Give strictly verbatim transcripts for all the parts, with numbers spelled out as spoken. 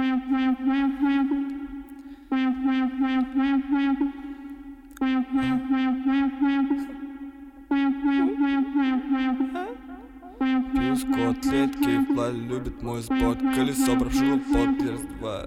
Пьют котлетки, в плане любит мой спорт. Колесо прошло под раз два.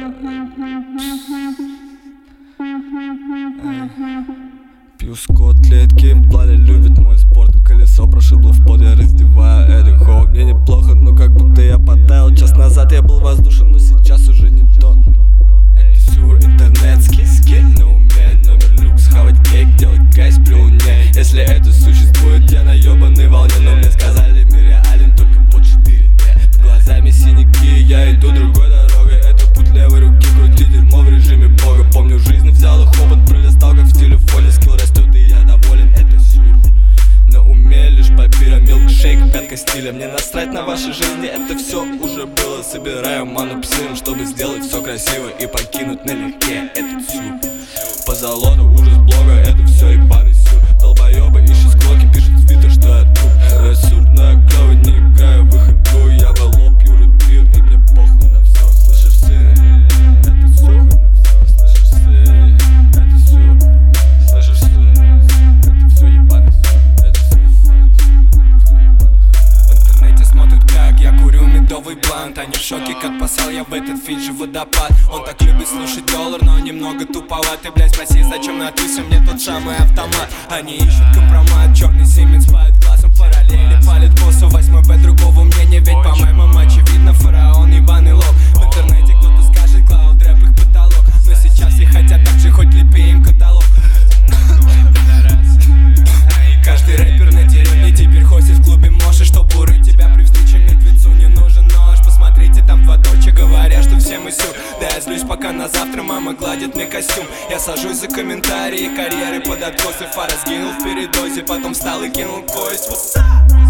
Пьют котлетки, в плане любит мой спорт. Колесо прошло в под, я раздеваю это холод. Мне неплохо, но как будто я потаял. Час назад я был воздушен, но сейчас уже не то. Это сюр, интернетский скель на уме. Номер люкс, хавать кейк, делать гайс при луне. Если это существует, я на ёбаной волне. Но мне сказали, мир реален только по четыре дэ. Под глазами синяки, я иду другой дорогой. Это путь левой руки, крути дерьмо в режиме бога. Помню, жизнь взял их опыт, пролистал как в телефоне. Скилл растет и я доволен, это сюр. На уме лишь папира, милкшейк, пятка стиля. Мне насрать на вашей жизни, это все уже было. Собираю ману псином, чтобы сделать все красиво и покинуть налегке этот сюр. По залону ужас блога, это все ебаный сюр. Долбоебы ищут склоки, пишут в твиттер, что я труп. Я сюр на кого не играю в их игру. Я в лоб пью бир, и мне похуй на все. Слышишь, сын? Это сюр на все. Слышишь, сын? Это сюр. Слышишь, сын? Это все ебаный сюр. Это все ебаный сюр. В интернете смотрят, как я курю медовый блант. Они в шоке, как посал я в этот фиджи водопад. Он так любит слушать доллар, но немного туповат. Ты, блядь, спроси, зачем на тусе мне тот самый автомат. Они ищут компромат, черный Сименс палит глазом в параллели. Палит боссу восьмой Б, другого мнения. Ведь по-моему очевидно, фараон ебаный лоб. В интернете кто-то скажет, клауд рэп их потолок. Но сейчас все хотят так же, хоть лепи им каталог. И каждый рэпер на деревне теперь хостит в клубе Моши. Чтоб урыть тебя при встрече мертвецу не нужен нож. Посмотрите, там два дочи, говорят, что все мы сюр. Да я злюсь, пока на завтра мама гладит мне костюм. Я сажусь за комментарии, карьеры под откос. И фара сгинул в передозе, потом встал и кинул кость.